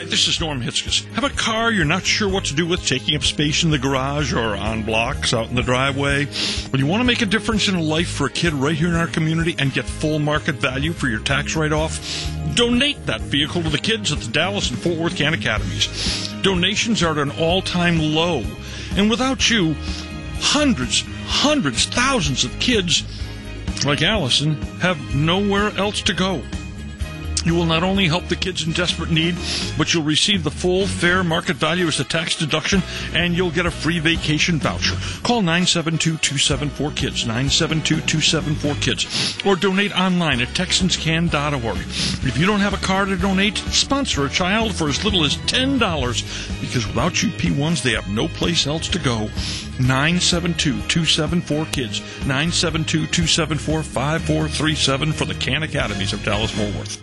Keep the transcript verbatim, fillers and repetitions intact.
Hi, this is Norm Hitzges. Have a car you're not sure what to do with, taking up space in the garage or on blocks out in the driveway? Well, you want to make a difference in life for a kid right here in our community and get full market value for your tax write-off? Donate that vehicle to the kids at the Dallas and Fort Worth Can Academies. Donations are at an all-time low. And without you, hundreds, hundreds, thousands of kids like Allison have nowhere else to go. You will not only help the kids in desperate need, but you'll receive the full fair market value as a tax deduction, and you'll get a free vacation voucher. Call nine seven two, two seven four, KIDS, nine seven two, two seven four, KIDS, or donate online at texans can dot org. If you don't have a car to donate, sponsor a child for as little as ten dollars, because without you P ones, they have no place else to go. nine seven two, two seven four, KIDS, nine seven two, two seven four, five four three seven for the Can Academies of Dallas-Fort Worth.